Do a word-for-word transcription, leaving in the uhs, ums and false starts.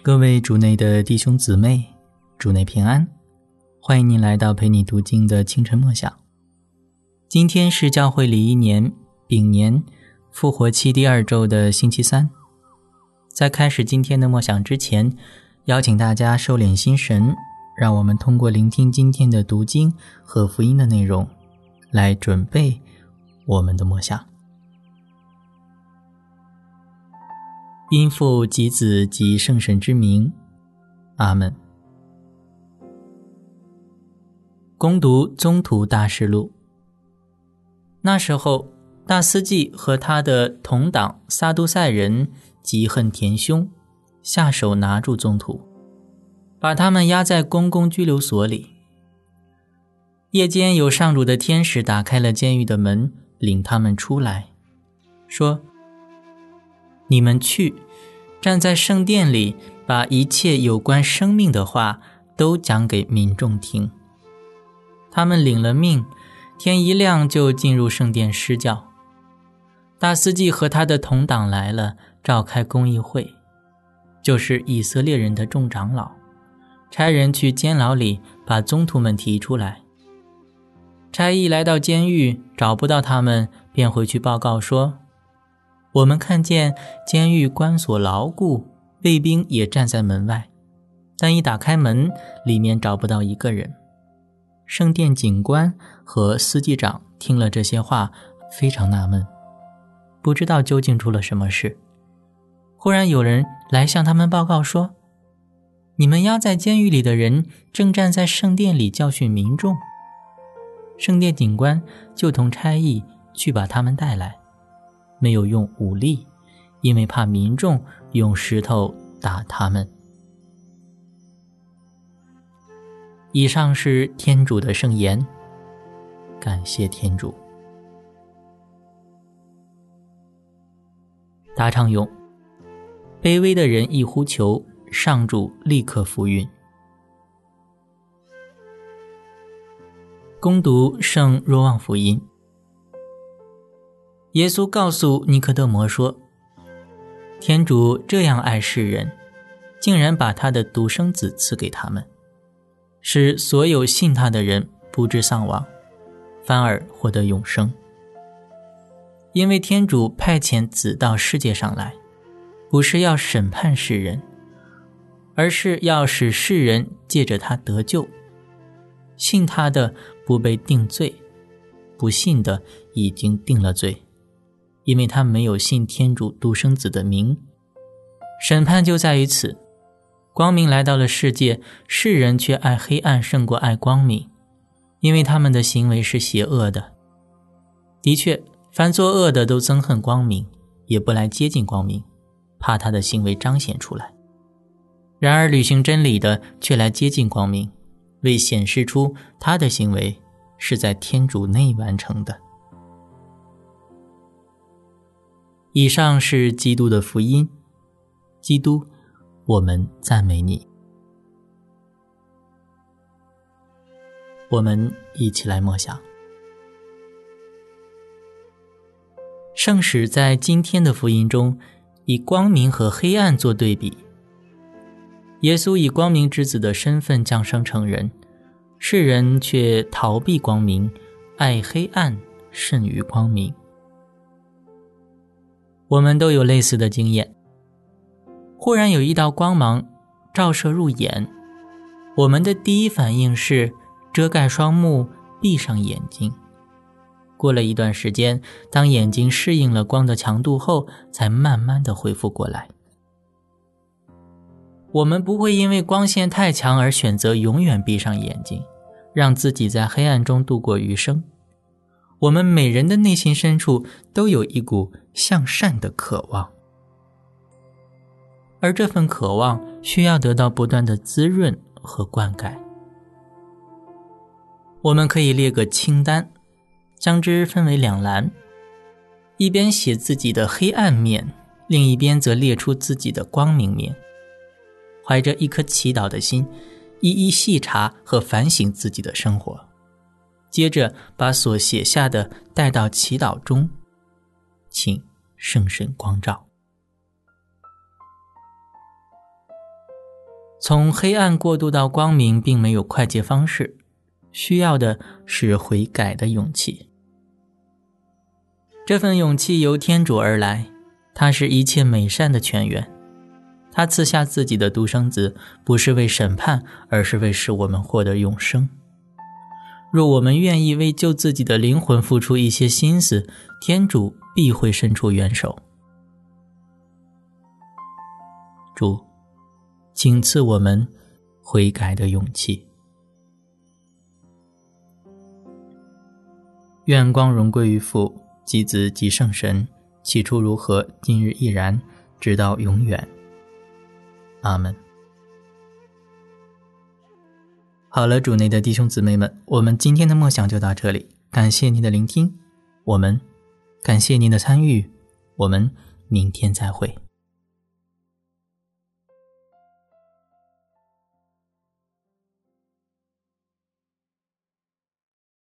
各位主内的弟兄姊妹，主内平安，欢迎您来到陪你读经的清晨默想。今天是教会礼仪年丙年复活期第二周的星期三。在开始今天的默想之前，邀请大家收敛心神，让我们通过聆听今天的读经和福音的内容，来准备我们的默想。因父及子及圣神之名，阿们。恭读宗徒大事录。那时候，大司祭和他的同党撒都塞人嫉恨田兄，下手拿住宗徒，把他们押在公共拘留所里。夜间有上主的天使打开了监狱的门，领他们出来，说：你们去，站在圣殿里，把一切有关生命的话都讲给民众听。他们领了命，天一亮就进入圣殿施教。大司祭和他的同党来了，召开公议会，就是以色列人的众长老，差人去监牢里把宗徒们提出来。差役来到监狱，找不到他们，便回去报告说：我们看见监狱关锁牢固，卫兵也站在门外，但一打开门，里面找不到一个人。圣殿警官和司祭长听了这些话，非常纳闷，不知道究竟出了什么事。忽然有人来向他们报告说：你们押在监狱里的人正站在圣殿里教训民众。圣殿警官就同差役去把他们带来，没有用武力，因为怕民众用石头打他们。以上是天主的圣言，感谢天主。答唱咏：卑微的人一呼求，上主立刻福运。恭读圣若望福音。耶稣告诉尼科德摩说：天主这样爱世人，竟然把他的独生子赐给他们，使所有信他的人不致丧亡，反而获得永生。因为天主派遣子到世界上来，不是要审判世人，而是要使世人借着他得救。信他的不被定罪，不信的已经定了罪，因为他没有信天主独生子的名。审判就在于此，光明来到了世界，世人却爱黑暗胜过爱光明，因为他们的行为是邪恶的。的确，凡作恶的都憎恨光明，也不来接近光明，怕他的行为彰显出来。然而履行真理的却来接近光明，为显示出他的行为是在天主内完成的。以上是基督的福音。基督，我们赞美你。我们一起来默想。圣使在今天的福音中，以光明和黑暗做对比。耶稣以光明之子的身份降生成人，世人却逃避光明，爱黑暗胜于光明。我们都有类似的经验，忽然有一道光芒照射入眼，我们的第一反应是遮盖双目，闭上眼睛。过了一段时间，当眼睛适应了光的强度后，才慢慢地恢复过来。我们不会因为光线太强而选择永远闭上眼睛，让自己在黑暗中度过余生。我们每人的内心深处都有一股向善的渴望，而这份渴望需要得到不断的滋润和灌溉。我们可以列个清单，将之分为两栏，一边写自己的黑暗面，另一边则列出自己的光明面。怀着一颗祈祷的心，一一细查和反省自己的生活，接着把所写下的带到祈祷中，请圣神光照。 从黑暗过渡到光明并没有快捷方式，需要的是悔改的勇气。这份勇气由天主而来，它是一切美善的泉源。他赐下自己的独生子，不是为审判，而是为使我们获得永生。若我们愿意为救自己的灵魂付出一些心思，天主必会伸出援手。主，请赐我们悔改的勇气。愿光荣归于父、及子、及圣神，起初如何，今日亦然，直到永远。阿们。好了，主内的弟兄姊妹们，我们今天的默想就到这里，感谢您的聆听，我们感谢您的参与，我们明天再会。